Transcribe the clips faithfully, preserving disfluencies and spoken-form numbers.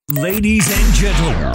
Ladies and gentlemen,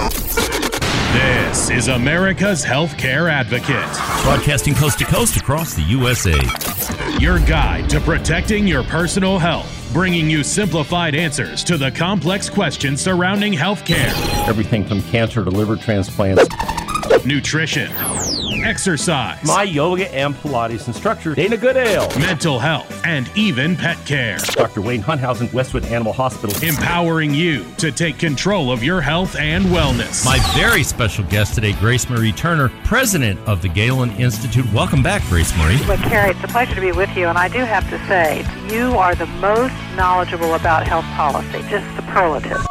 this is America's Healthcare Advocate. Broadcasting coast to coast across the U S A. Your guide to protecting your personal health, bringing you simplified answers to the complex questions surrounding healthcare. Everything from cancer to liver transplants. Nutrition, exercise, My yoga and Pilates instructor, Dana Goodale. mental health, and even pet care. Doctor Wayne Hunthausen, Westwood Animal Hospital. Empowering you to take control of your health and wellness. My very special guest today, Grace Marie Turner, president of the Galen Institute. Welcome back, Grace Marie. Well, Carrie, it's a pleasure to be with you, and I do have to say, you are the most knowledgeable about health policy, just superlative.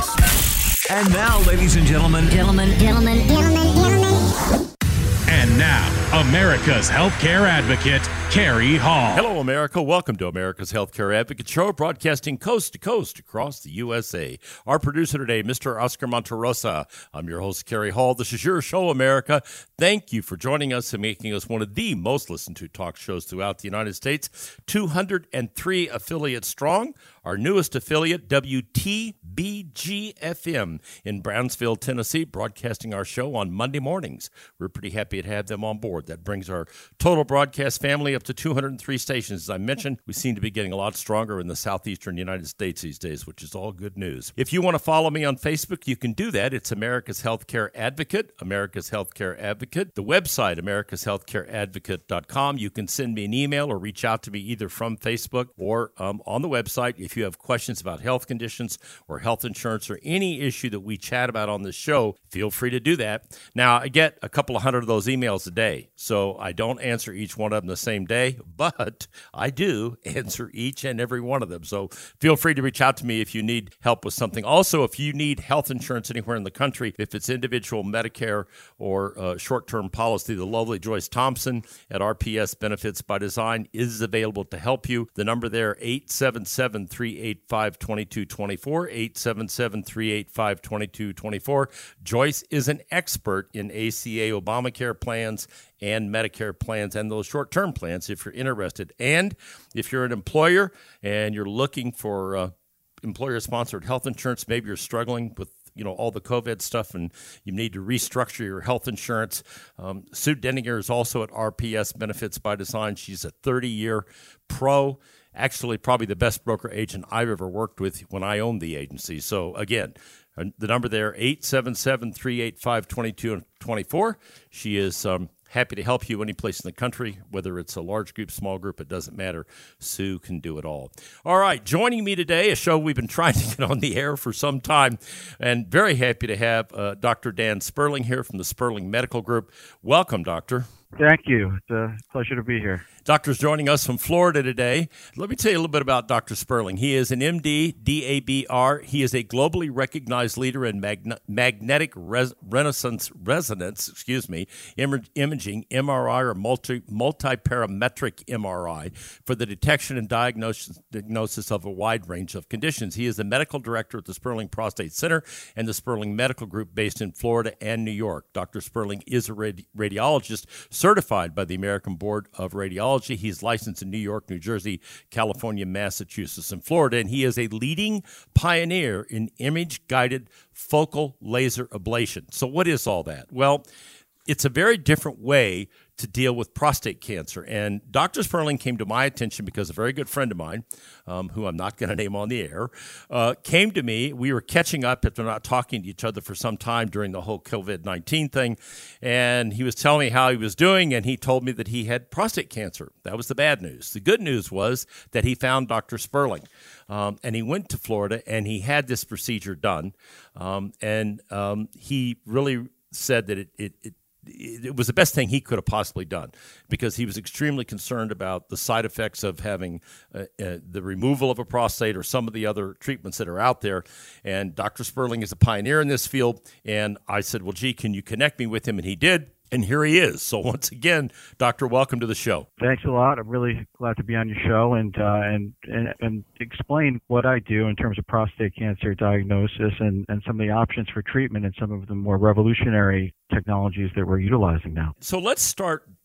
And now, ladies and gentlemen, Gentlemen, gentlemen, gentlemen, gentlemen. and now, America's Healthcare Advocate, Carrie Hall. Hello, America. Welcome to America's Healthcare Advocate Show, broadcasting coast to coast across the U S A. Our producer today, Mister Oscar Monterosa. I'm your host, Carrie Hall. This is your show, America. Thank you for joining us and making us one of the most listened to talk shows throughout the United States. two hundred three affiliates strong. Our newest affiliate, W T B G F M in Brownsville, Tennessee, broadcasting our show on Monday mornings. We're pretty happy to have them on board. That brings our total broadcast family up to two hundred three stations. As I mentioned, we seem to be getting a lot stronger in the southeastern United States these days, which is all good news. If you want to follow me on Facebook, you can do that. It's America's Healthcare Advocate, America's Healthcare Advocate. The website, americas healthcare advocate dot com. You can send me an email or reach out to me either from Facebook or um, on the website. If you have questions about health conditions or health insurance or any issue that we chat about on this show, feel free to do that. Now, I get a couple of hundred of those emails a day, so I don't answer each one of them the same day, but I do answer each and every one of them. So feel free to reach out to me if you need help with something. Also, if you need health insurance anywhere in the country, if it's individual Medicare or uh, short-term policy, the lovely Joyce Thompson at R P S Benefits by Design is available to help you. The number there, eight seven seven, three eight five, two two two four, eight seven seven, three eight five, two two two four. Joyce is an expert in A C A Obamacare plans and Medicare plans and those short-term plans if you're interested. And if you're an employer and you're looking for uh, employer-sponsored health insurance, maybe you're struggling with you know, all the COVID stuff and you need to restructure your health insurance. Um, Sue Denninger is also at R P S Benefits by Design. She's a thirty-year pro, actually probably the best broker agent I've ever worked with when I owned the agency. So again, the number there, eight seven seven, three eight five, two two two four. She is um, happy to help you any place in the country, whether it's a large group, small group, it doesn't matter. Sue can do it all. All right, joining me today, a show we've been trying to get on the air for some time, and very happy to have uh, Doctor Dan Sperling here from the Sperling Medical Group. Welcome, Doctor. Thank you. It's a pleasure to be here. Doctor's joining us from Florida today. Let me tell you a little bit about Doctor Sperling. He is an M D, D A B R. He is a globally recognized leader in magne- magnetic res- renaissance resonance, excuse me, Im- imaging, M R I, or multi multi-parametric M R I for the detection and diagnosis, diagnosis of a wide range of conditions. He is the medical director at the Sperling Prostate Center and the Sperling Medical Group based in Florida and New York. Doctor Sperling is a radi- radiologist certified by the American Board of Radiology. He's licensed in New York, New Jersey, California, Massachusetts, and Florida, and he is a leading pioneer in image-guided focal laser ablation. So what is all that? Well, it's a very different way to deal with prostate cancer. And Doctor Sperling came to my attention because a very good friend of mine, um, who I'm not going to name on the air, uh, came to me. We were catching up after not talking to each other for some time during the whole COVID nineteen thing. And he was telling me how he was doing, and he told me that he had prostate cancer. That was the bad news. The good news was that he found Doctor Sperling. Um, and he went to Florida, and he had this procedure done. Um, and um, he really said that it, it, it it was the best thing he could have possibly done because he was extremely concerned about the side effects of having uh, uh, the removal of a prostate or some of the other treatments that are out there. And Doctor Sperling is a pioneer in this field. And I said, well, gee, can you connect me with him? And he did. And here he is. So once again, Doctor, welcome to the show. Thanks a lot. I'm really glad to be on your show and uh, and, and and explain what I do in terms of prostate cancer diagnosis and, and some of the options for treatment and some of the more revolutionary technologies that we're utilizing now. So let's start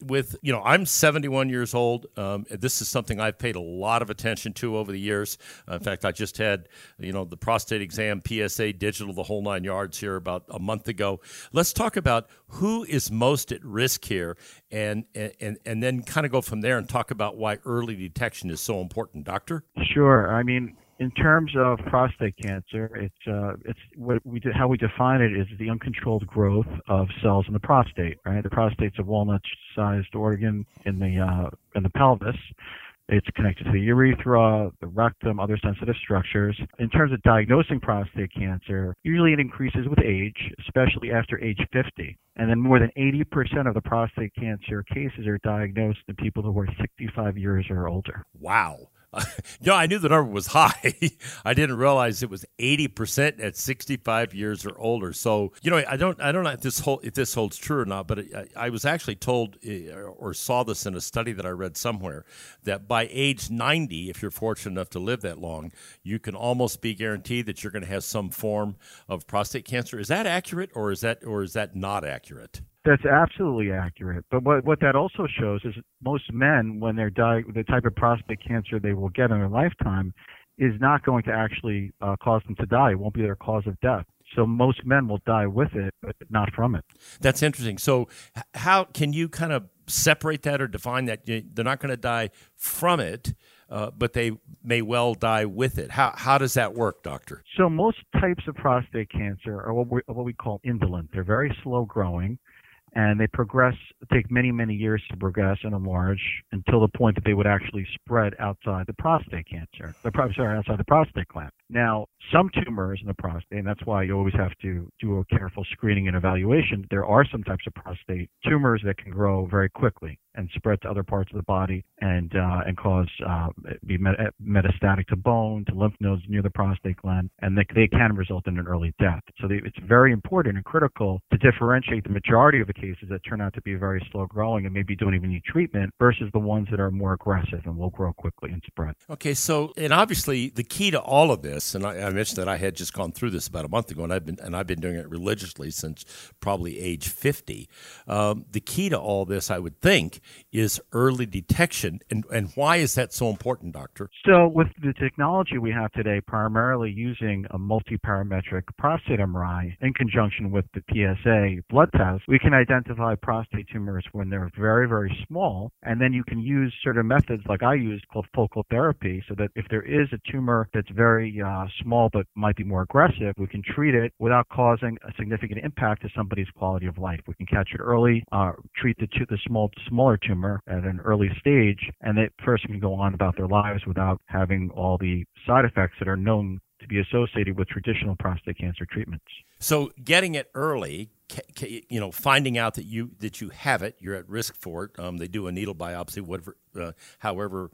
with, you know, I'm seventy-one years old. Um, this is something I've paid a lot of attention to over the years. Uh, in fact, I just had, you know, the prostate exam, P S A digital, the whole nine yards here about a month ago. Let's talk about who is most at risk here, and and and then kind of go from there and talk about why early detection is so important, Doctor. Sure. I mean, in terms of prostate cancer, it's uh, it's what we do, how we define it is the uncontrolled growth of cells in the prostate. Right, the prostate's a walnut-sized organ in the uh, in the pelvis. It's connected to the urethra, the rectum, other sensitive structures. In terms of diagnosing prostate cancer, usually it increases with age, especially after age fifty. And then more than eighty percent of the prostate cancer cases are diagnosed in people who are sixty-five years or older. Wow. You know, I knew the number was high. I didn't realize it was eighty percent at sixty-five years or older. So, you know, I don't I don't know if this, whole, if this holds true or not, but I, I was actually told or saw this in a study that I read somewhere that by age ninety, if you're fortunate enough to live that long, you can almost be guaranteed that you're going to have some form of prostate cancer. Is that accurate, or is that or is that not accurate? That's absolutely accurate. But what, what that also shows is most men, when they're di- the type of prostate cancer they will get in their lifetime is not going to actually uh, cause them to die. It won't be their cause of death. So most men will die with it, but not from it. That's interesting. So how can you kind of separate that or define that? They're not going to die from it, uh, but they may well die with it. How how does that work, Doctor? So most types of prostate cancer are what we, what we call indolent. They're very slow growing. And they progress, take many, many years to progress and enlarge until the point that they would actually spread outside the prostate cancer, the sorry, outside the prostate gland. Now, some tumors in the prostate, and that's why you always have to do a careful screening and evaluation. There are some types of prostate tumors that can grow very quickly and spread to other parts of the body and uh, and cause uh, be met- metastatic to bone, to lymph nodes near the prostate gland, and they, they can result in an early death. So they, it's very important and critical to differentiate the majority of the cases that turn out to be very slow growing and maybe don't even need treatment versus the ones that are more aggressive and will grow quickly and spread. Okay, so and obviously the key to all of this, and I, I mentioned that I had just gone through this about a month ago, and I've been and I've been doing it religiously since probably age fifty. Um, the key to all this, I would think, is early detection. And, and why is that so important, Doctor? So with the technology we have today, primarily using a multi-parametric prostate M R I in conjunction with the P S A blood test, we can identify prostate tumors when they're very, very small. And then you can use certain methods like I use called focal therapy, so that if there is a tumor that's very uh, small but might be more aggressive, we can treat it without causing a significant impact to somebody's quality of life. We can catch it early, uh, treat the, the small, smaller tumor at an early stage, and that person can go on about their lives without having all the side effects that are known to be associated with traditional prostate cancer treatments. So getting it early, you know, finding out that you that you have it, you're at risk for it. Um, they do a needle biopsy, whatever, uh, however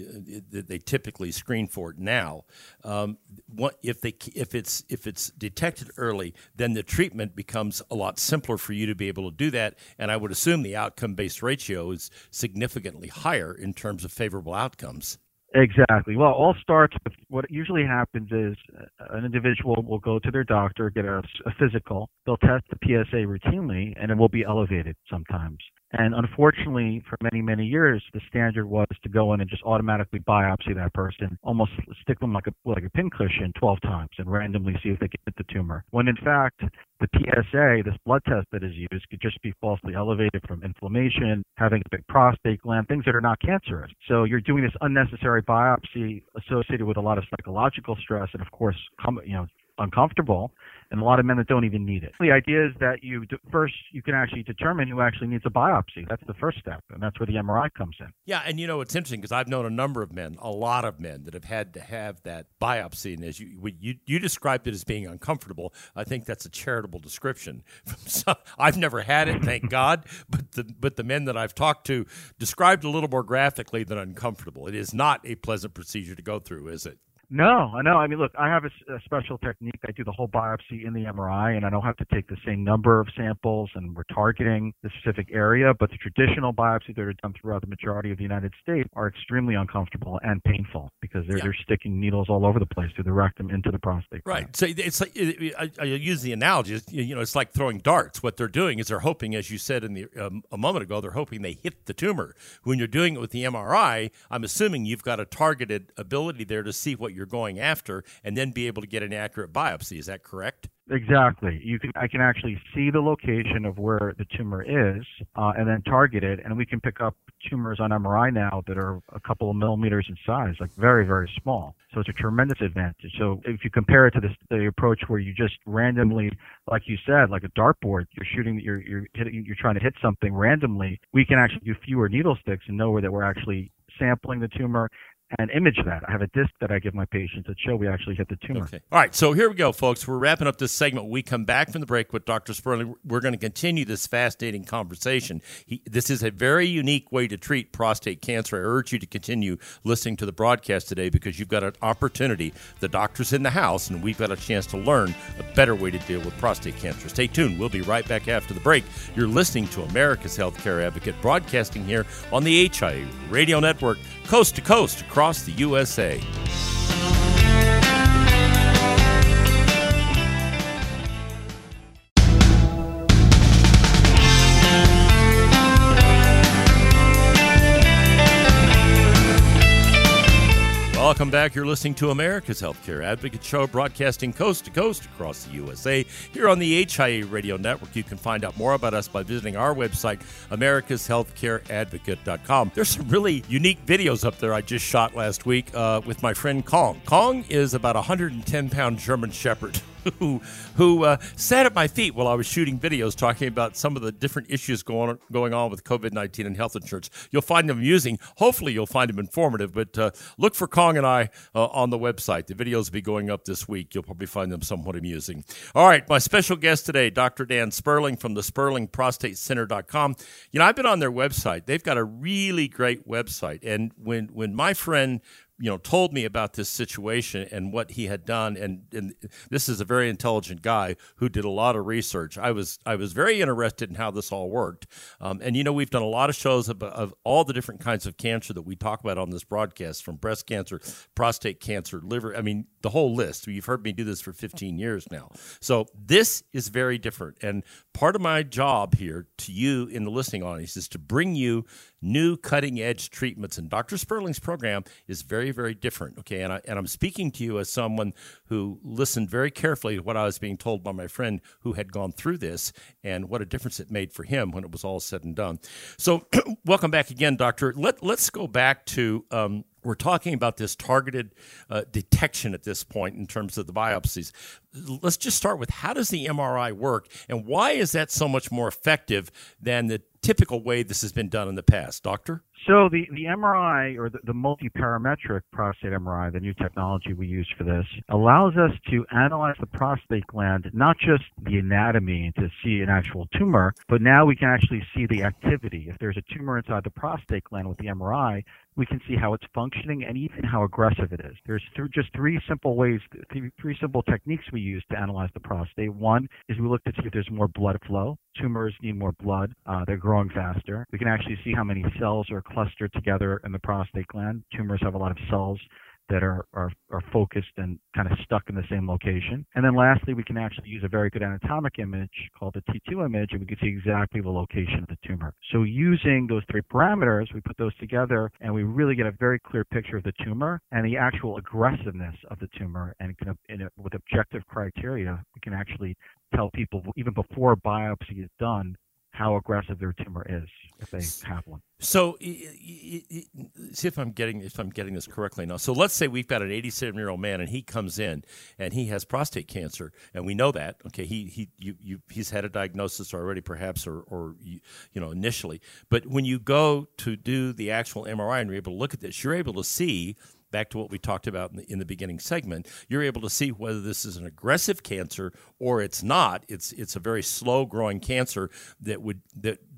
they typically screen for it now. Um, what, if they if it's if it's detected early, then the treatment becomes a lot simpler for you to be able to do that. And I would assume the outcome-based ratio is significantly higher in terms of favorable outcomes. Exactly. Well, it all starts with what usually happens is an individual will go to their doctor, get a, a physical. They'll test the P S A routinely, and it will be elevated sometimes. And unfortunately, for many, many years, the standard was to go in and just automatically biopsy that person, almost stick them like a like a pincushion twelve times and randomly see if they get the tumor. When in fact, the P S A, this blood test that is used, could just be falsely elevated from inflammation, having a big prostate gland, things that are not cancerous. So you're doing this unnecessary biopsy associated with a lot of psychological stress and, of course, com- you know, uncomfortable, and a lot of men that don't even need it. The idea is that you do, first you can actually determine who actually needs a biopsy. That's the first step, and that's where the M R I comes in. Yeah, and you know, it's interesting because I've known a number of men, a lot of men, that have had to have that biopsy, and as you you, you described it as being uncomfortable, I think that's a charitable description. So, I've never had it, thank God, but the, but the men that I've talked to described it a little more graphically than uncomfortable. It is not a pleasant procedure to go through, is it? No, I know. I mean, look, I have a, s- a special technique. I do the whole biopsy in the M R I, and I don't have to take the same number of samples, and we're targeting the specific area. But the traditional biopsies that are done throughout the majority of the United States are extremely uncomfortable and painful because they're, Yeah. they're sticking needles all over the place through the rectum into the prostate. Right. gland. So it's like it, I, I use the analogy. It's, you know, it's like throwing darts. What they're doing is they're hoping, as you said in the um, a moment ago, they're hoping they hit the tumor. When you're doing it with the M R I, I'm assuming you've got a targeted ability there to see what you're going after, and then be able to get an accurate biopsy. Is that correct? Exactly. You can I can actually see the location of where the tumor is, uh, and then target it, and we can pick up tumors on M R I now that are a couple of millimeters in size, like very, very small. So it's a tremendous advantage. So if you compare it to this, the approach where you just randomly, like you said, like a dartboard, you're shooting, you're you're hitting, you're trying to hit something randomly, we can actually do fewer needle sticks and know that we're actually sampling the tumor and image that. I have a disc that I give my patients that show we actually hit the tumor. Okay. All right. So here we go, folks. We're wrapping up this segment. When we come back from the break with Doctor Sperling, we're going to continue this fascinating conversation. He, this is a very unique way to treat prostate cancer. I urge you to continue listening to the broadcast today because you've got an opportunity. The doctor's in the house, and we've got a chance to learn a better way to deal with prostate cancer. Stay tuned. We'll be right back after the break. You're listening to America's Healthcare Advocate, broadcasting here on the H I A Radio Network, coast to coast across the U S A. Welcome back. You're listening to America's Healthcare Advocate Show, broadcasting coast to coast across the U S A. Here on the H I A Radio Network, you can find out more about us by visiting our website, americas healthcare advocate dot com. There's some really unique videos up there I just shot last week uh, with my friend Kong. Kong is about a one hundred ten pound German Shepherd who who uh, sat at my feet while I was shooting videos talking about some of the different issues going on, going on with COVID nineteen and health insurance. You'll find them amusing. Hopefully you'll find them informative, but uh, look for Kong and I uh, on the website. The videos will be going up this week. You'll probably find them somewhat amusing. All right, my special guest today, Doctor Dan Sperling from the Sperling Prostate Center dot com. You know, I've been on their website. They've got a really great website, and when when my friend you know, told me about this situation and what he had done, and, and this is a very intelligent guy who did a lot of research. I was I was very interested in how this all worked. Um, and, you know, we've done a lot of shows of, of all the different kinds of cancer that we talk about on this broadcast, from breast cancer, prostate cancer, liver, I mean, the whole list. You've heard me do this for fifteen years now. So this is very different. And part of my job here to you in the listening audience is to bring you new cutting-edge treatments. And Doctor Sperling's program is very, very different, okay? And, I, and I'm speaking to you as someone who listened very carefully to what I was being told by my friend who had gone through this and what a difference it made for him when it was all said and done. So welcome back again, Doctor. Let, let's go back to... Um, We're talking about this targeted uh, detection at this point in terms of the biopsies. Let's just start with, how does the M R I work, and why is that so much more effective than the typical way this has been done in the past, Doctor? So the, the M R I, or the, the multi-parametric prostate M R I, the new technology we use for this, allows us to analyze the prostate gland, not just the anatomy to see an actual tumor, but now we can actually see the activity. If there's a tumor inside the prostate gland with the M R I, we can see how it's functioning and even how aggressive it is. There's th- just three simple ways, th- three simple techniques we use to analyze the prostate. One is we look to see if there's more blood flow. Tumors need more blood. Uh, they're growing faster. We can actually see how many cells are clustered together in the prostate gland. Tumors have a lot of cells that are, are, are focused and kind of stuck in the same location. And then lastly, we can actually use a very good anatomic image called a T two image, and we can see exactly the location of the tumor. So using those three parameters, we put those together, and we really get a very clear picture of the tumor and the actual aggressiveness of the tumor. And can, in a, with objective criteria, we can actually tell people, even before biopsy is done, how aggressive their tumor is if they have one. So, see if I'm getting if I'm getting this correctly now. So, let's say we've got an eighty-seven-year-old man, and he comes in, and he has prostate cancer, and we know that. Okay, he he you, you he's had a diagnosis already, perhaps, or or you, you know initially. But when you go to do the actual M R I and you're able to look at this, you're able to see. Back to what we talked about in the, in the beginning segment, you're able to see whether this is an aggressive cancer or it's not. It's it's a very slow growing cancer that would that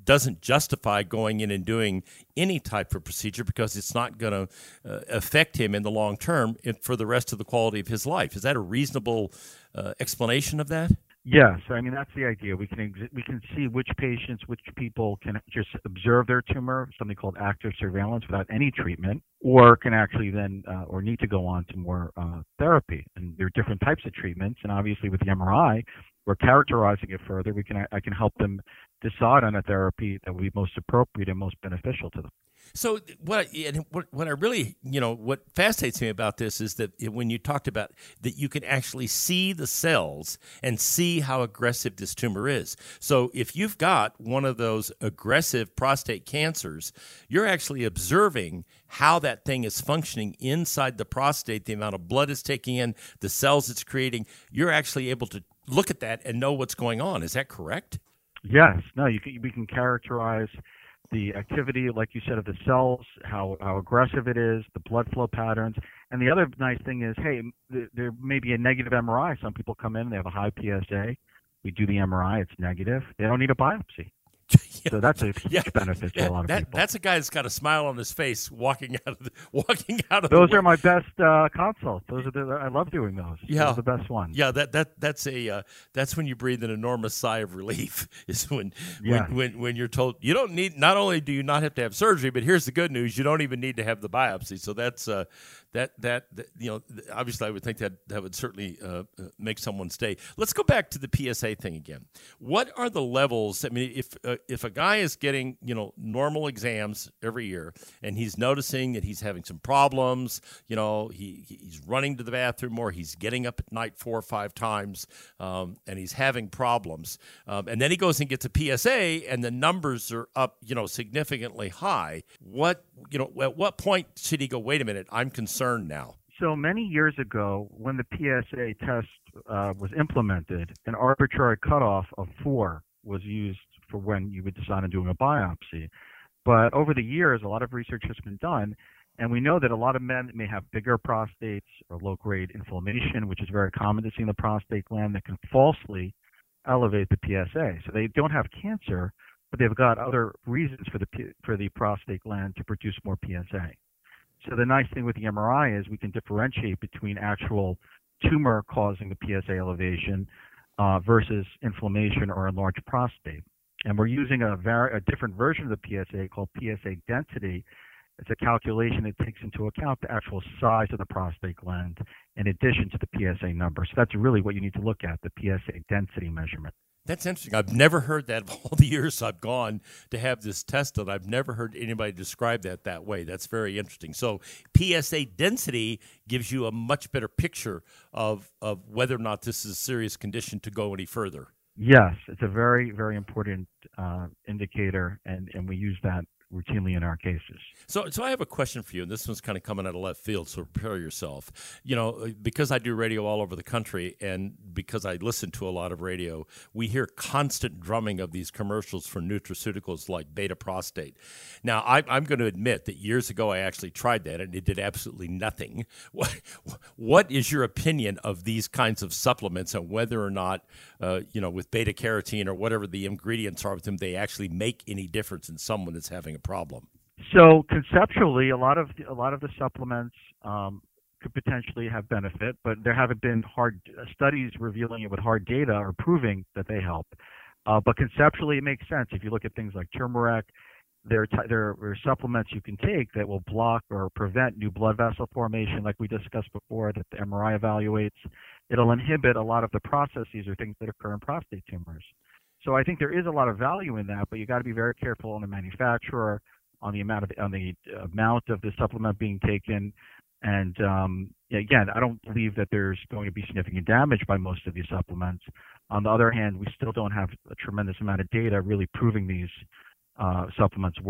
doesn't justify going in and doing any type of procedure because it's not going to uh, affect him in the long term for the rest of the quality of his life. Is that a reasonable uh, explanation of that? Yes, I mean that's the idea. We can ex- we can see which patients, which people can just observe their tumor, something called active surveillance, without any treatment, or can actually then uh, or need to go on to more uh, therapy. And there are different types of treatments, and obviously with the M R I, we're characterizing it further. We can I can help them decide on a therapy that will be most appropriate and most beneficial to them. So what and what what I really, you know, what fascinates me about this is that when you talked about that you can actually see the cells and see how aggressive this tumor is. So if you've got one of those aggressive prostate cancers, you're actually observing how that thing is functioning inside the prostate, the amount of blood it's taking in, the cells it's creating. You're actually able to look at that and know what's going on. Is that correct? Yes. No, you can, we can characterize the activity, like you said, of the cells, how, how aggressive it is, the blood flow patterns. And the other nice thing is, hey, th- there may be a negative M R I. Some people come in, they have a high P S A. We do the M R I, it's negative. They don't need a biopsy. Yeah. So that's a huge yeah. benefit yeah. to a lot of that, people. That's a guy that's got a smile on his face walking out of the, walking out of. Those the are my best uh, consults. Those are the, I love doing those. Yeah, those are the best ones. Yeah, that that that's a uh, that's when you breathe an enormous sigh of relief. Is when, yeah. when when when you're told you don't need. Not only do you not have to have surgery, but here's the good news: you don't even need to have the biopsy. So that's uh, that, that that you know obviously I would think that that would certainly uh, make someone stay. Let's go back to the P S A thing again. What are the levels? I mean, if uh, if a guy is getting, you know, normal exams every year and he's noticing that he's having some problems, you know, he he's running to the bathroom more, he's getting up at night four or five times, um, and he's having problems. Um, and then he goes and gets a P S A and the numbers are up, you know, significantly high. What, you know, at what point should he go, wait a minute, I'm concerned now? So many years ago, when the P S A test uh, was implemented, an arbitrary cutoff of four was used for when you would decide on doing a biopsy. But over the years, a lot of research has been done, and we know that a lot of men may have bigger prostates or low-grade inflammation, which is very common to see in the prostate gland, that can falsely elevate the P S A. So they don't have cancer, but they've got other reasons for the for the prostate gland to produce more P S A. So the nice thing with the M R I is we can differentiate between actual tumor causing the P S A elevation uh, versus inflammation or enlarged prostate. And we're using a, var- a different version of the P S A called P S A density. It's a calculation that takes into account the actual size of the prostate gland in addition to the P S A number. So that's really what you need to look at, the P S A density measurement. That's interesting. I've never heard that of all the years I've gone to have this tested. I've never heard anybody describe that that way. That's very interesting. So P S A density gives you a much better picture of, of whether or not this is a serious condition to go any further. Yes, it's a very, very important uh, indicator, and, and we use that routinely in our cases. So so I have a question for you, and this one's kind of coming out of left field, so prepare yourself. You know, because I do radio all over the country, and because I listen to a lot of radio, we hear constant drumming of these commercials for nutraceuticals like Beta Prostate. Now, I, I'm going to admit that years ago I actually tried that, and it did absolutely nothing. What, what is your opinion of these kinds of supplements and whether or not, uh, you know, with beta-carotene or whatever the ingredients are with them, they actually make any difference in someone that's having a problem? So conceptually, a lot of the, a lot of the supplements um, could potentially have benefit, but there haven't been hard studies revealing it with hard data or proving that they help. Uh, but conceptually, it makes sense. If you look at things like turmeric, there, t- there are supplements you can take that will block or prevent new blood vessel formation, like we discussed before, that the M R I evaluates. It'll inhibit a lot of the processes or things that occur in prostate tumors. So I think there is a lot of value in that, but you got to be very careful on the manufacturer, on the amount of on the amount of the supplement being taken. And um, again, I don't believe that there's going to be significant damage by most of these supplements. On the other hand, we still don't have a tremendous amount of data really proving these uh, supplements work.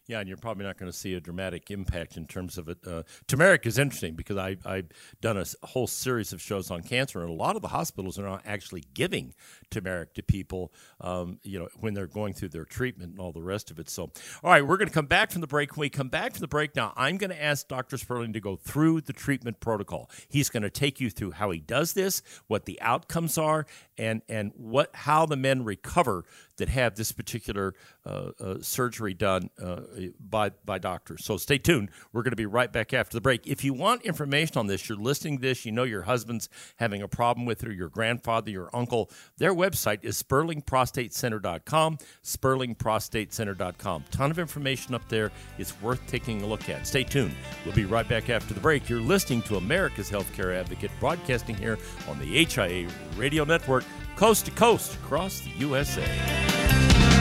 Yeah, and you're probably not going to see a dramatic impact in terms of it. Uh, turmeric is interesting because I, I've done a whole series of shows on cancer, and a lot of the hospitals are not actually giving turmeric to people, um, you know, when they're going through their treatment and all the rest of it. So, all right, we're going to come back from the break. When we come back from the break now, I'm going to ask Doctor Sperling to go through the treatment protocol. He's going to take you through how he does this, what the outcomes are, and and what how the men recover that have this particular uh, uh, surgery done uh, by by doctors. So stay tuned. We're going to be right back after the break. If you want information on this, you're listening to this, you know your husband's having a problem with it, or your grandfather, your uncle, their website is Sperling Prostate Center dot com, Sperling Prostate Center dot com. Ton of information up there. It's worth taking a look at. Stay tuned. We'll be right back after the break. You're listening to America's Healthcare Advocate, broadcasting here on the H I A Radio Network, coast to coast across the U S A.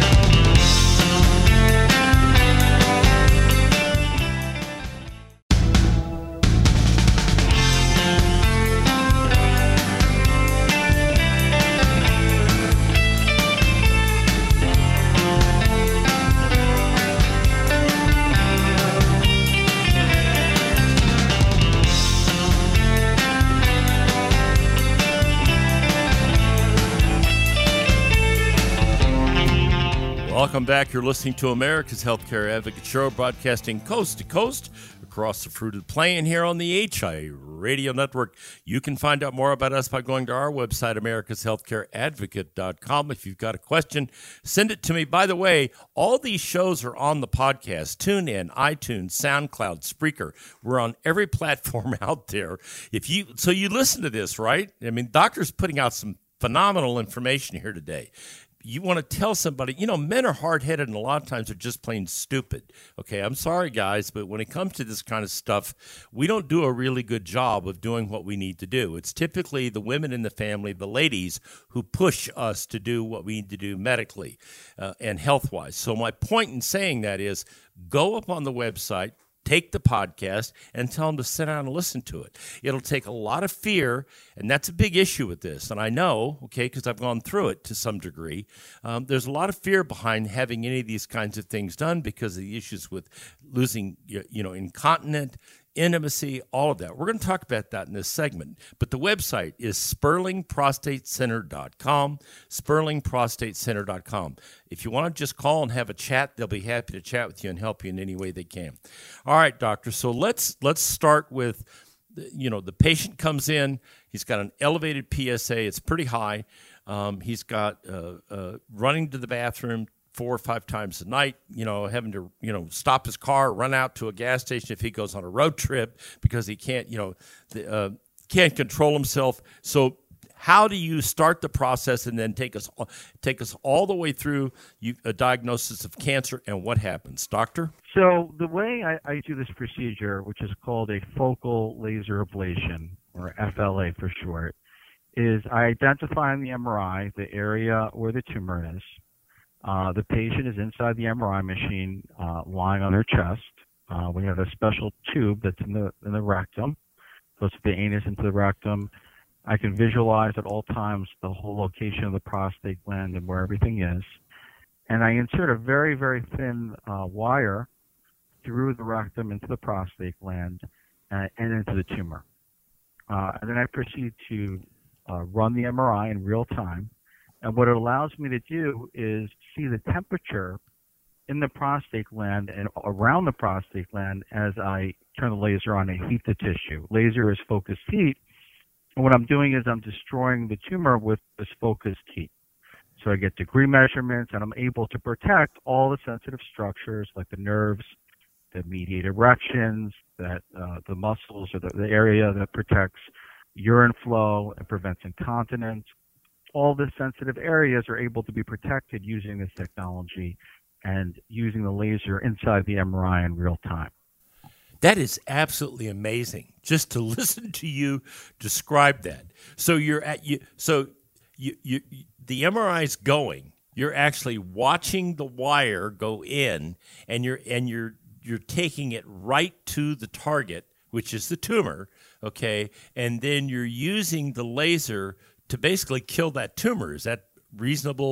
Welcome back. You're listening to America's Healthcare Advocate Show, broadcasting coast to coast across the fruited plain here on the H I A Radio Network. You can find out more about us by going to our website, americas healthcare advocate dot com. If you've got a question, send it to me. By the way, all these shows are on the podcast. TuneIn, iTunes, SoundCloud, Spreaker. We're on every platform out there. If you So you listen to this, right? I mean, doctor's putting out some phenomenal information here today. You want to tell somebody, you know, men are hard-headed and a lot of times they're just plain stupid. Okay, I'm sorry, guys, but when it comes to this kind of stuff, we don't do a really good job of doing what we need to do. It's typically the women in the family, the ladies, who push us to do what we need to do medically uh, and health-wise. So my point in saying that is go up on the website, take the podcast, and tell them to sit down and listen to it. It'll take a lot of fear, and that's a big issue with this. And I know, okay, because I've gone through it to some degree. Um, there's a lot of fear behind having any of these kinds of things done because of the issues with losing, you know, incontinent, intimacy, all of that. We're going to talk about that in this segment. But the website is Sperling Prostate Center dot com, Sperling Prostate Center dot com. If you want to just call and have a chat, they'll be happy to chat with you and help you in any way they can. All right, doctor. So let's let's start with, you know, the patient comes in. He's got an elevated P S A. It's pretty high. Um, he's got uh, uh, running to the bathroom four or five times a night, you know, having to, you know, stop his car, run out to a gas station if he goes on a road trip because he can't, you know, the, uh, can't control himself. So how do you start the process and then take us take us all the way through you, a diagnosis of cancer, and what happens, doctor? So the way I, I do this procedure, which is called a focal laser ablation, or F L A for short, is I identify in the M R I the area where the tumor is. Uh, the patient is inside the M R I machine, uh, lying on their chest. Uh, we have a special tube that's in the in the rectum, goes from the anus into the rectum. I can visualize at all times the whole location of the prostate gland and where everything is. And I insert a very, very thin uh, wire through the rectum into the prostate gland uh, and into the tumor. Uh, and then I proceed to uh, run the M R I in real time. And what it allows me to do is see the temperature in the prostate gland and around the prostate gland as I turn the laser on and heat the tissue. Laser is focused heat. And what I'm doing is I'm destroying the tumor with this focused heat. So I get degree measurements, and I'm able to protect all the sensitive structures like the nerves, the mediate erections, that uh, the muscles, or the, the area that protects urine flow and prevents incontinence. All the sensitive areas are able to be protected using this technology and using the laser inside the M R I in real time. That is absolutely amazing, just to listen to you describe that. So you're at you. So you, you the M R I is going. You're actually watching the wire go in, and you're and you're you're taking it right to the target, which is the tumor. Okay, and then you're using the laser to basically kill that tumor. Is that reasonable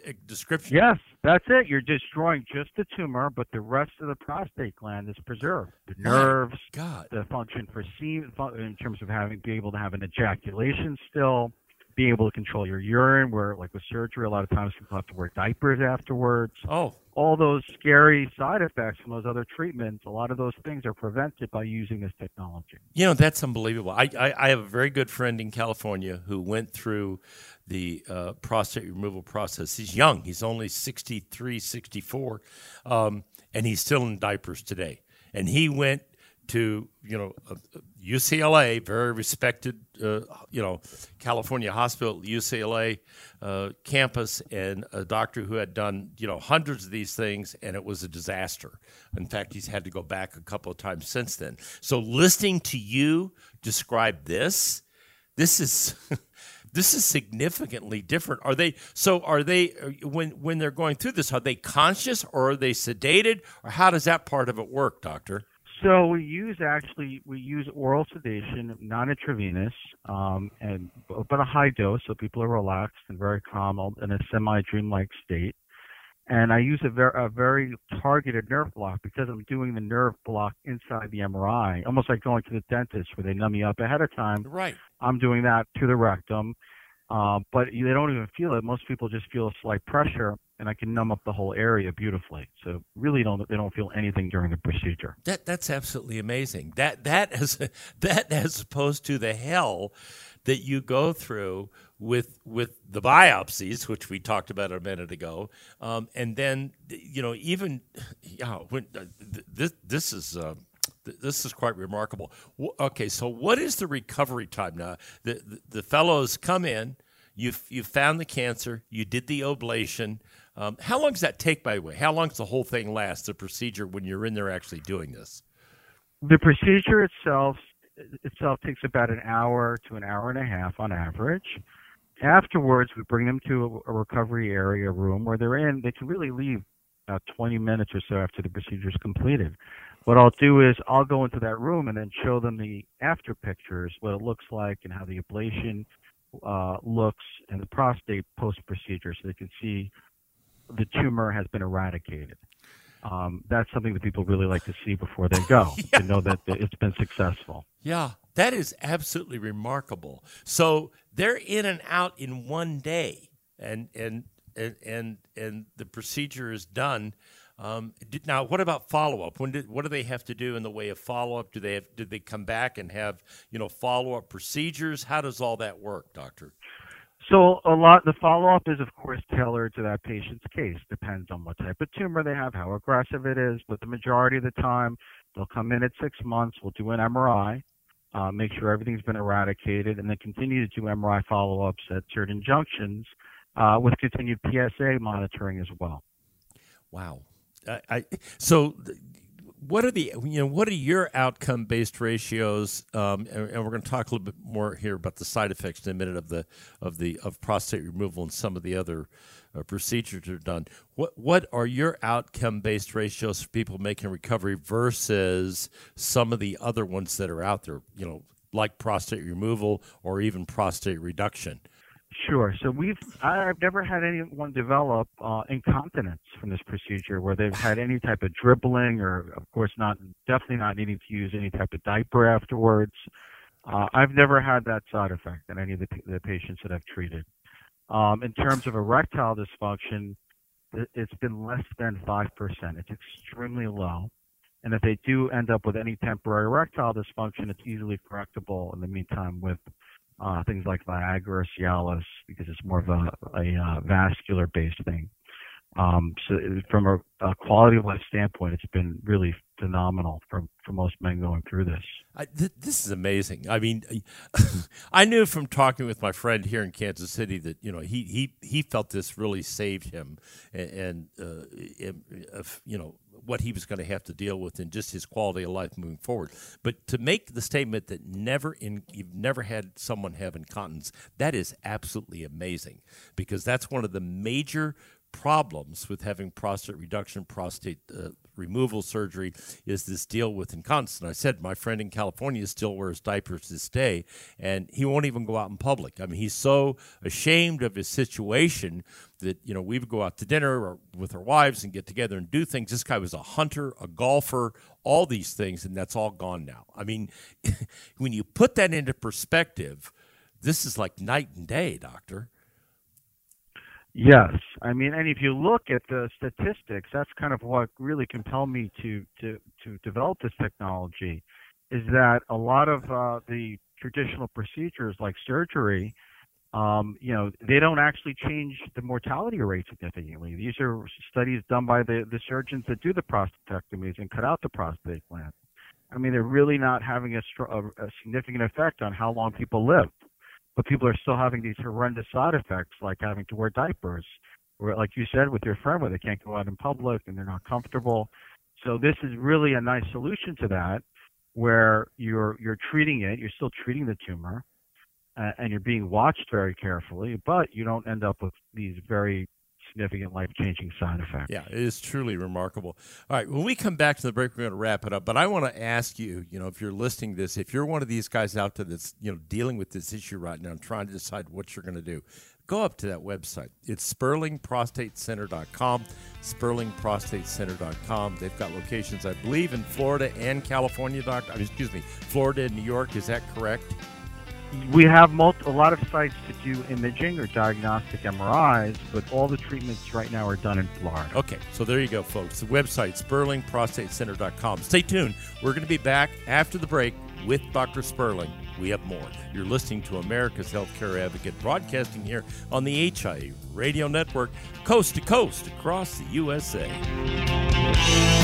description. Yes, that's it. You're destroying just the tumor, but the rest of the prostate gland is preserved. The nerves, God. the function for semen, in terms of having be able to have an ejaculation still, being able to control your urine, where like with surgery, a lot of times people have to wear diapers afterwards. Oh. All those scary side effects from those other treatments, a lot of those things are prevented by using this technology. You know, that's unbelievable. I, I, I have a very good friend in California who went through the uh, prostate removal process. He's young. He's only sixty-three, sixty-four, um, and he's still in diapers today. And he went to, you know, uh, U C L A, very respected, uh, you know, California hospital, U C L A uh, campus, and a doctor who had done, you know, hundreds of these things, and it was a disaster. In fact, he's had to go back a couple of times since then. So listening to you describe this, this is... This is significantly different. Are they so? Are they when when they're going through this? Are they conscious or are they sedated, or how does that part of it work, doctor? So we use actually we use oral sedation, non-intravenous, um, and but a high dose, so people are relaxed and very calm in a semi-dreamlike state. And I use a, ver- a very targeted nerve block because I'm doing the nerve block inside the M R I, almost like going to the dentist where they numb you up ahead of time. Right. I'm doing that to the rectum, uh, but they don't even feel it. Most people just feel a slight pressure, and I can numb up the whole area beautifully. So really, don't they don't feel anything during the procedure. That that's absolutely amazing. That that as that as opposed to the hell that you go through with with the biopsies, which we talked about a minute ago, um, and then you know even yeah, when, uh, th- this this is uh, th- this is quite remarkable. W- okay, so what is the recovery time now? The the, the fellows come in, you you found the cancer, you did the ablation. Um, how long does that take, by the way? How long does the whole thing last? The procedure when you're in there actually doing this? The procedure itself itself takes about an hour to an hour and a half on average. Afterwards, we bring them to a recovery area room where they're in. They can really leave about twenty minutes or so after the procedure is completed. What I'll do is I'll go into that room and then show them the after pictures, what it looks like and how the ablation uh, looks, and the prostate post-procedure, so they can see the tumor has been eradicated. Um, that's something that people really like to see before they go, yeah. to know that it's been successful. Yeah, that is absolutely remarkable. So they're in and out in one day, and and and and, and the procedure is done. Um, did, now, what about follow-up? When did what do they have to do in the way of follow-up? Do they have, did they come back and have you know follow-up procedures? How does all that work, doctor? So a lot, the follow-up is, of course, tailored to that patient's case. Depends on what type of tumor they have, how aggressive it is. But the majority of the time, they'll come in at six months. We'll do an M R I, uh, make sure everything's been eradicated, and then continue to do M R I follow-ups at certain junctions uh, with continued P S A monitoring as well. Wow. I, I so. What are the you know what are your outcome based ratios? Um, and, and we're going to talk a little bit more here about the side effects in a minute of the of the of prostate removal and some of the other uh, procedures that are done. What what are your outcome based ratios for people making recovery versus some of the other ones that are out there? You know, like prostate removal or even prostate reduction. Sure. So we've I've never had anyone develop uh, incontinence from this procedure where they've had any type of dribbling or, of course, not definitely not needing to use any type of diaper afterwards. Uh, I've never had that side effect in any of the, the patients that I've treated. Um, in terms of erectile dysfunction, it's been less than five percent. It's extremely low. And if they do end up with any temporary erectile dysfunction, it's easily correctable in the meantime with Uh, things like Viagra or Cialis, because it's more of a, a uh, vascular-based thing. Um, so from a, a quality of life standpoint, it's been really phenomenal for, for most men going through this. I, th- this is amazing. I mean, I knew from talking with my friend here in Kansas City that you know he he, he felt this really saved him, and, and uh, you know what he was going to have to deal with and just his quality of life moving forward. But to make the statement that never in you've never had someone have incontinence, that is absolutely amazing, because that's one of the major problems with having prostate reduction, prostate uh, removal surgery is this deal with incontinence. And I said, my friend in California still wears diapers to this day, and he won't even go out in public. I mean, he's so ashamed of his situation that, you know, we would go out to dinner or with our wives and get together and do things. This guy was a hunter, a golfer, all these things, and that's all gone now. I mean, when you put that into perspective, this is like night and day, doctor. Yes. I mean, and if you look at the statistics, that's kind of what really compelled me to, to, to develop this technology, is that a lot of uh, the traditional procedures like surgery, um, you know, they don't actually change the mortality rate significantly. These are studies done by the, the surgeons that do the prostatectomies and cut out the prostate gland. I mean, they're really not having a, a, a significant effect on how long people live. But people are still having these horrendous side effects, like having to wear diapers, or like you said with your friend, where they can't go out in public and they're not comfortable. So this is really a nice solution to that, where you're you're treating it, you're still treating the tumor, uh, and you're being watched very carefully, but you don't end up with these very significant life-changing side effects. Yeah, it is truly remarkable. All right, when we come back to the break, we're going to wrap it up. But I want to ask you, you know, if you're listening to this, if you're one of these guys out there that's, you know, dealing with this issue right now and trying to decide what you're going to do, go up to that website. It's Sperling Prostate Center dot com, Sperling Prostate Center dot com. They've got locations, I believe, in Florida and California, doctor. Excuse me, Florida and New York. Is that correct? We have multi- a lot of sites to do imaging or diagnostic M R Is, but all the treatments right now are done in Florida. Okay, so there you go, folks. The website, Sperling Prostate Center dot com. Stay tuned. We're going to be back after the break with Doctor Sperling. We have more. You're listening to America's Healthcare Advocate, broadcasting here on the H I A Radio Network, coast to coast across the U S A.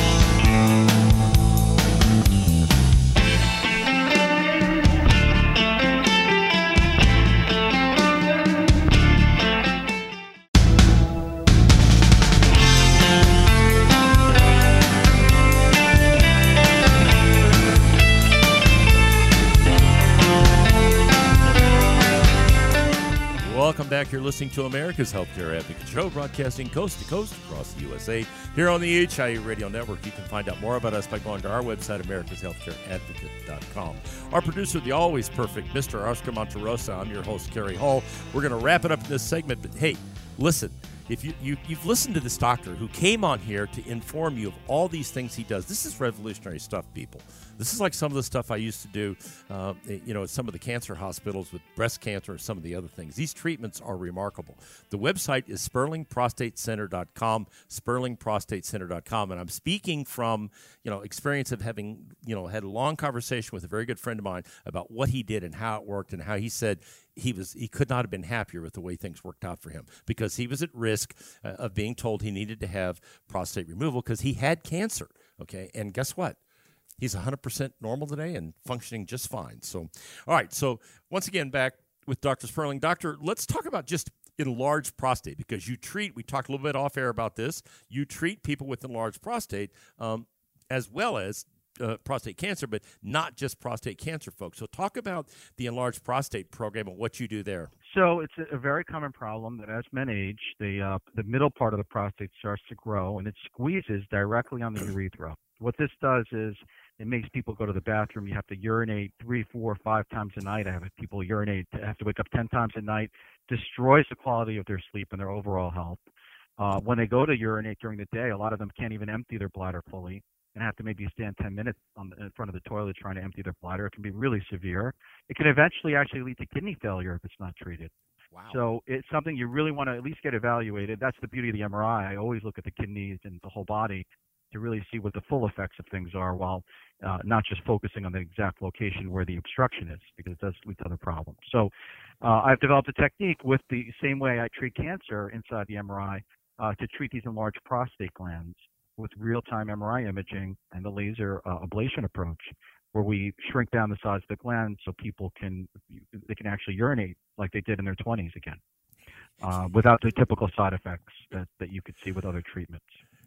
Welcome back. You're listening to America's Healthcare Advocate Show, broadcasting coast to coast across the U S A. Here on the H I A Radio Network, you can find out more about us by going to our website, americas healthcare advocate dot com. Our producer, the always perfect Mister Oscar Monterosa. I'm your host, Kerry Hall. We're going to wrap it up in this segment, but hey, listen. If you, you, you've listened to this doctor who came on here to inform you of all these things he does, this is revolutionary stuff, people. This is like some of the stuff I used to do, uh, you know, at some of the cancer hospitals with breast cancer and some of the other things. These treatments are remarkable. The website is Sperling Prostate Center dot com, Sperling Prostate Center dot com. And I'm speaking from, you know, experience of having, you know, had a long conversation with a very good friend of mine about what he did and how it worked and how he said he was he could not have been happier with the way things worked out for him, because he was at risk uh, of being told he needed to have prostate removal because he had cancer. Okay, and guess what? He's one hundred percent normal today and functioning just fine. So, all right. So once again, back with Doctor Sperling. Doctor, let's talk about just enlarged prostate, because you treat, we talked a little bit off air about this, you treat people with enlarged prostate um, as well as Uh, prostate cancer, but not just prostate cancer, folks. So talk about the enlarged prostate program and what you do there. So it's a, a very common problem that as men age, the uh, the middle part of the prostate starts to grow, and it squeezes directly on the urethra. What this does is it makes people go to the bathroom. You have to urinate three, four, five times a night. I have people urinate, have to wake up ten times a night. Destroys the quality of their sleep and their overall health. Uh, when they go to urinate during the day, a lot of them can't even empty their bladder fully, and have to maybe stand ten minutes on the, in front of the toilet trying to empty their bladder. It can be really severe. It can eventually actually lead to kidney failure if it's not treated. Wow. So it's something you really want to at least get evaluated. That's the beauty of the M R I. I always look at the kidneys and the whole body to really see what the full effects of things are, while uh, not just focusing on the exact location where the obstruction is, because it does lead to other problems. So uh, I've developed a technique with the same way I treat cancer inside the M R I uh, to treat these enlarged prostate glands with real-time M R I imaging and the laser uh, ablation approach, where we shrink down the size of the gland so people can they can actually urinate like they did in their twenties again, uh, without the typical side effects that, that you could see with other treatments.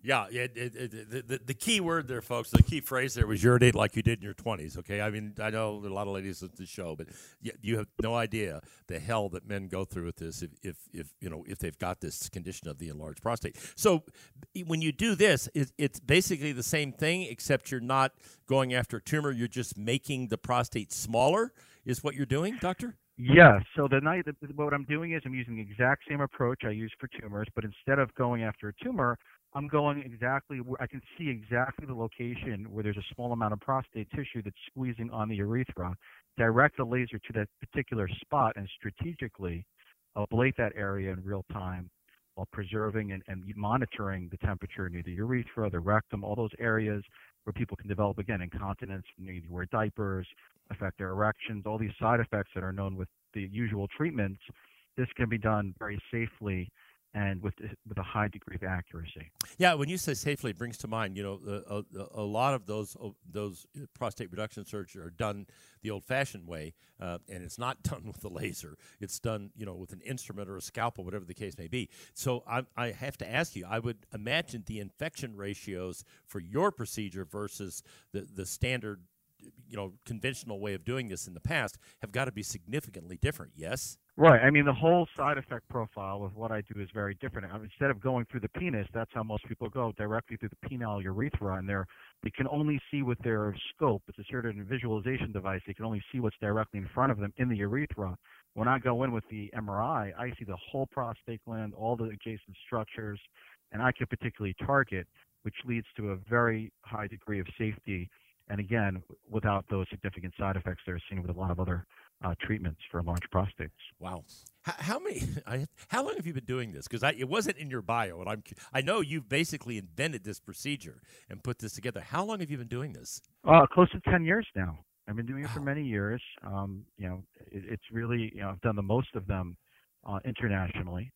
Yeah, it, it, it, the, the key word there, folks, the key phrase there was urinate like you did in your twenties, okay? I mean, I know a lot of ladies at the show, but you have no idea the hell that men go through with this if, if, if you know, if they've got this condition of the enlarged prostate. So when you do this, it, it's basically the same thing, except you're not going after a tumor. You're just making the prostate smaller is what you're doing, doctor? Yeah, so the night what I'm doing is I'm using the exact same approach I use for tumors, but instead of going after a tumor, I'm going exactly where I can see exactly the location where there's a small amount of prostate tissue that's squeezing on the urethra, direct the laser to that particular spot, and strategically ablate that area in real time while preserving and, and monitoring the temperature near the urethra, the rectum, all those areas where people can develop, again, incontinence, need to wear diapers, affect their erections, all these side effects that are known with the usual treatments. This can be done very safely and with with a high degree of accuracy. Yeah, when you say safely, it brings to mind, you know, a, a, a lot of those uh, those prostate reduction surgeries are done the old-fashioned way, uh, and it's not done with a laser. It's done, you know, with an instrument or a scalpel, whatever the case may be. So I, I have to ask you, I would imagine the infection ratios for your procedure versus the, the standard, you know, conventional way of doing this in the past have got to be significantly different, yes? Right. I mean, the whole side effect profile of what I do is very different. I mean, instead of going through the penis, that's how most people go, directly through the penile urethra, and they're, they can only see with their scope. It's a certain visualization device. They can only see what's directly in front of them in the urethra. When I go in with the M R I, I see the whole prostate gland, all the adjacent structures, and I can particularly target, which leads to a very high degree of safety, and again, without those significant side effects that are seen with a lot of other Uh, treatments for large prostates. Wow, how, how many? I, how long have you been doing this? Because it wasn't in your bio, and I'm I know you've basically invented this procedure and put this together. How long have you been doing this? Uh, close to ten years now. I've been doing it wow. for many years. Um, you know, it, it's really, you know, I've done the most of them uh, internationally.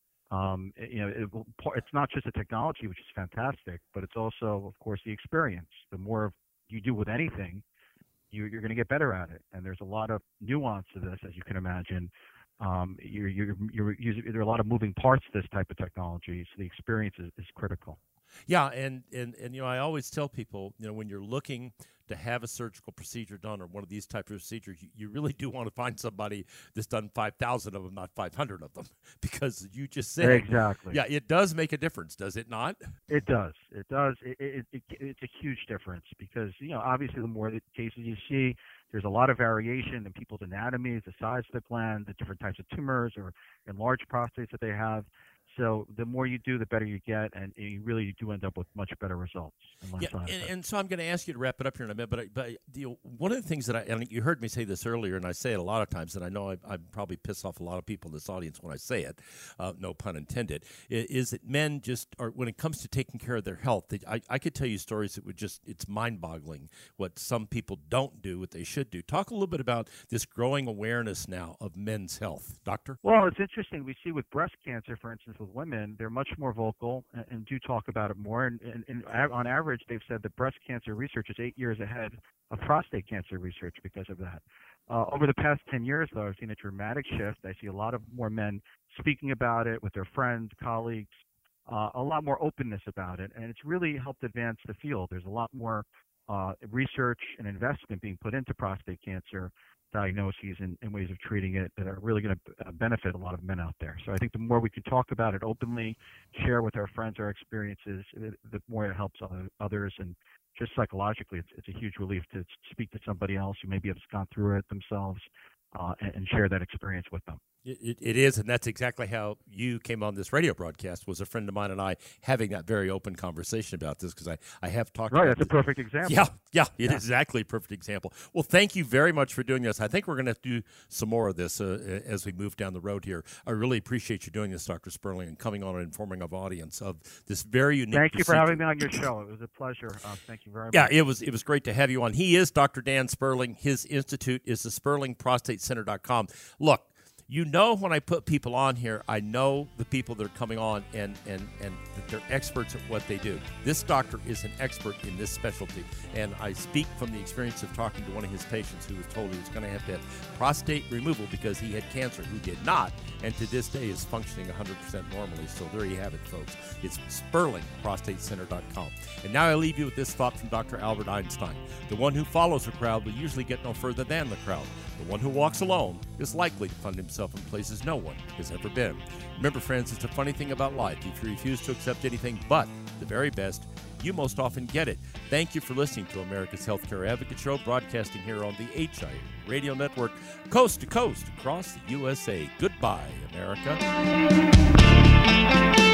Um, it, you know, it, it's not just the technology, which is fantastic, but it's also, of course, the experience. The more you do with anything, you, you're going to get better at it. And there's a lot of nuance to this, as you can imagine. Um, you're, you're, you're using, there are a lot of moving parts to this type of technology, so the experience is, is critical. Yeah, and, and, and, you know, I always tell people, you know, when you're looking to have a surgical procedure done or one of these types of procedures, you, you really do want to find somebody that's done five thousand of them, not five hundred of them, because you just said. Exactly. Yeah, it does make a difference, does it not? It does. It does. It, it, it, it's a huge difference because, you know, obviously the more cases you see, there's a lot of variation in people's anatomies, the size of the gland, the different types of tumors or enlarged prostates that they have. So the more you do, the better you get, and you really do end up with much better results. And yeah, and, and so I'm going to ask you to wrap it up here in a minute, but, I, but you know, one of the things that I, and you heard me say this earlier, and I say it a lot of times, and I know I, I probably piss off a lot of people in this audience when I say it, uh, no pun intended, is that men just are, when it comes to taking care of their health, they, I, I could tell you stories that would just, it's mind-boggling what some people don't do, what they should do. Talk a little bit about this growing awareness now of men's health. Doctor? Well, it's interesting. We see with breast cancer, for instance, with women, they're much more vocal and, and do talk about it more. And, and, and on average, they've said that breast cancer research is eight years ahead of prostate cancer research because of that. Uh, over the past ten years, though, I've seen a dramatic shift. I see a lot of more men speaking about it with their friends, colleagues, uh, a lot more openness about it. And it's really helped advance the field. There's a lot more uh, research and investment being put into prostate cancer diagnoses and, and ways of treating it that are really going to benefit a lot of men out there. So I think the more we can talk about it openly, share with our friends our experiences, the more it helps others. And just psychologically, it's, it's a huge relief to speak to somebody else who maybe has gone through it themselves uh, and, and share that experience with them. It, it is, and that's exactly how you came on this radio broadcast, was a friend of mine and I having that very open conversation about this, because I, I have talked right, about that's this. a perfect example. Yeah, yeah, it yeah. is exactly a perfect example. Well, thank you very much for doing this. I think we're going to have to do some more of this uh, as we move down the road here. I really appreciate you doing this, Doctor Sperling, and coming on and informing our audience of this very unique Thank you procedure. for having me on your show. It was a pleasure. Uh, thank you very yeah, much. Yeah, it was, it was great to have you on. He is Doctor Dan Sperling. His institute is the Sperling Prostate Center dot com. Look, You know, when I put people on here, I know the people that are coming on and, and, and that they're experts at what they do. This doctor is an expert in this specialty, and I speak from the experience of talking to one of his patients who was told he was going to have to have prostate removal because he had cancer, who did not, and to this day is functioning one hundred percent normally. So there you have it, folks. It's Sperling Prostate Center dot com. And now I leave you with this thought from Doctor Albert Einstein. The one who follows the crowd will usually get no further than the crowd. The one who walks alone is likely to find himself in places no one has ever been. Remember, friends, it's a funny thing about life. If you refuse to accept anything but the very best, you most often get it. Thank you for listening to America's Healthcare Advocate Show, broadcasting here on the H I A Radio Network, coast to coast across the U S A. Goodbye, America.